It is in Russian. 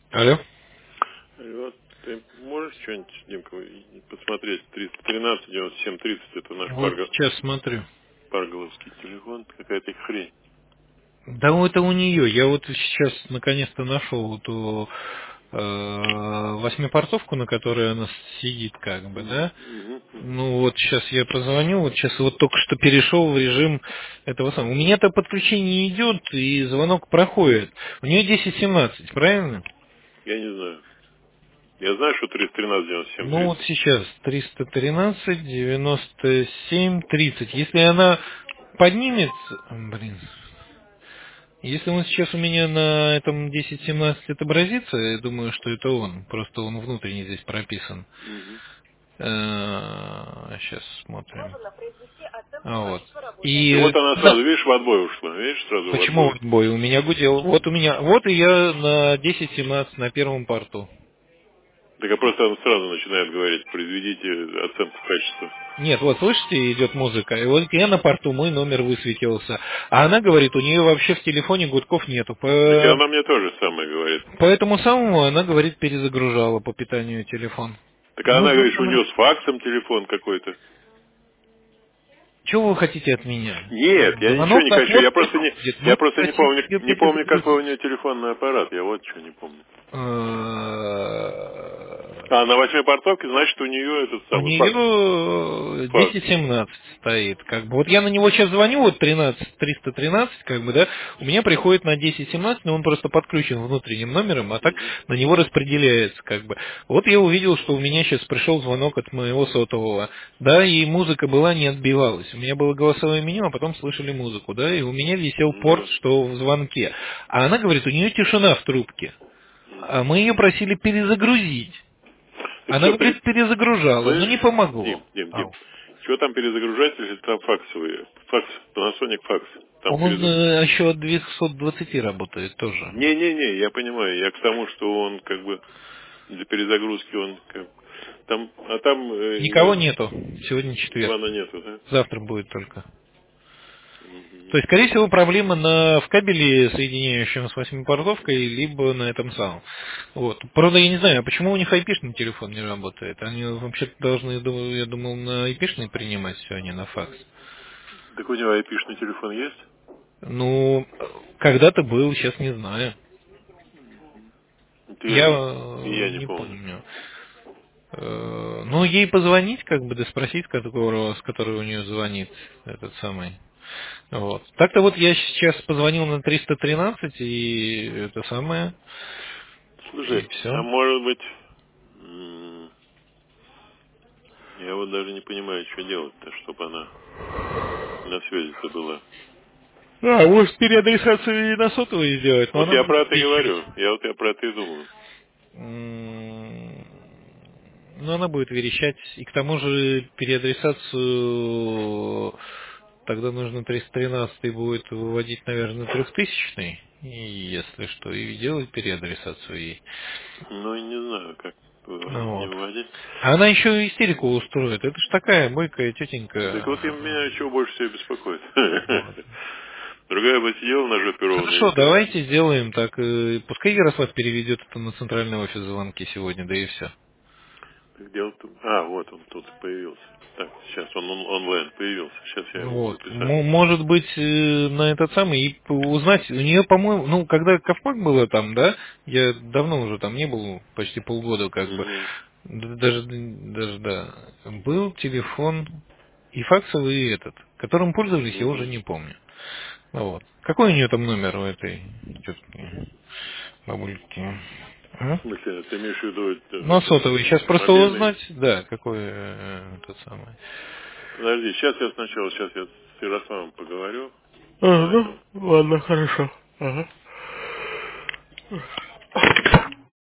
Алло. Вот, ты можешь что-нибудь, Димка, посмотреть? 313-97-30, это наш Вот сейчас смотрю. парголовский телефон, какая-то хрень. Да это у нее. Я вот сейчас наконец-то нашел эту восьмипортовку, на которой она сидит, как бы, Мгм, да. мгм, мгм. Ну вот сейчас я позвоню, вот сейчас вот только что перешел в режим этого самого. У меня-то подключение идет и звонок проходит. У нее 10:17, правильно? Я не знаю. Я знаю, что Ну 313-97-30. вот сейчас 313, 97, 30. Если она поднимется, блин, если он сейчас у меня на этом 1017 отобразится, я думаю, что это он. Просто он внутренне здесь прописан. Мгм. Сейчас смотрим. Вот. И вот И она сразу, да, видишь, в отбой ушла. Видишь, сразу в почему отбой. вот бой? У меня гудел. Вот у меня. Вот и я на 1017 на первом порту. Так а просто он сразу начинает говорить, произведите оценку качества. Нет, вот слышите, идет музыка, и вот я на порту, мой номер высветился. А она говорит, у нее вообще в телефоне гудков нету. Так и она мне тоже самое говорит. По этому самому она говорит, перезагружала по питанию телефон. Так она Нужно говорит, что у нее с факсом телефон какой-то. Чего вы хотите от меня? Нет, я ничего Звонок не на хочу. ход не ходит. Я Мы просто не просили помню, ее не помню, какой у перезагрузить. нее телефонный аппарат. Я вот что не помню. Э, А на восьмой портовке, значит, у нее этот У самый нее факс. 1017 стоит, как бы. Вот я на него сейчас звоню, вот 313, как бы, да, у меня приходит на 1017, но он просто подключен внутренним номером, а так Мгм. на него распределяется, как бы. Вот я увидел, что у меня сейчас пришел звонок от моего сотового, да, и музыка была, не отбивалась. У меня было голосовое меню, а потом слышали музыку, да, и у меня висел Ну порт, да. что в звонке. А она говорит, у нее тишина в трубке. А Мгм. мы ее просили перезагрузить. Так Она что, говорит, перезагружала, но не слышишь, помогло. Дим, что там перезагружать, если там факсовые? Факс, Panasonic факс. Там Он перезагружать. еще от 220 работает тоже. Не, я понимаю. Я к тому, что он как бы для перезагрузки он там, а там Никого нету. Сегодня четверг. Ивана нету, да? Завтра будет только. То Мгм. есть, скорее всего, проблема в кабеле, соединяющем с восьмипортовкой, либо на этом самом. Вот. Правда, я не знаю, а почему у них IP-шный телефон не работает? Они вообще должны, я думал, на IP-шный принимать все, а не на факс. Так у него айпишный телефон есть? Ну, когда-то был, сейчас не знаю. Это Я и я не не помню. помню. Ну, ей позвонить, как бы, да спросить, с которой у нее звонит этот самый. Вот. Так-то вот я сейчас позвонил на 313, и это самое, и Слушай, а все. может быть, я вот даже не понимаю, что делать-то, чтобы она на связи-то была. Может, переадресацию и на сотовый сделать, но Вот она я будет про это и вещать. говорю. Я вот я про это и думаю. Но она будет верещать. И к тому же переадресацию тогда нужно 313 будет выводить, наверное, 3000. И если что, и делать переадресацию ей. Ну, и не знаю, как Ну выводить, не вот. выводить. А она еще истерику устроит. Это ж такая бойкая Так вот и тетенька. меня чего больше всего беспокоит. Вот. Другая бы сидела на жопе ровно и Хорошо, все. давайте сделаем так. Пускай Ярослав переведет это на центральный офис звонки сегодня, да и все. Так дело тут... А, вот он тут появился. Так, сейчас он онлайн появился. Сейчас я его Вот. записал. Может быть, на этот самый, и узнать, у нее, по-моему, ну, когда Ковпак было там, да, я давно уже там не был, почти полгода, как бы, Угу. даже, да, был телефон и факсовый, и этот, которым пользовались, я уже Угу. не помню. Ну вот. Какой у нее там номер у этой тетки, бабульки? А? В смысле, ты имеешь в виду Ну, сотовый. Сейчас просто мобильный? узнать, да, какой тот самый. Подожди, сейчас я с Ярославом поговорю. А, Давай. ну, ладно, хорошо. Ага.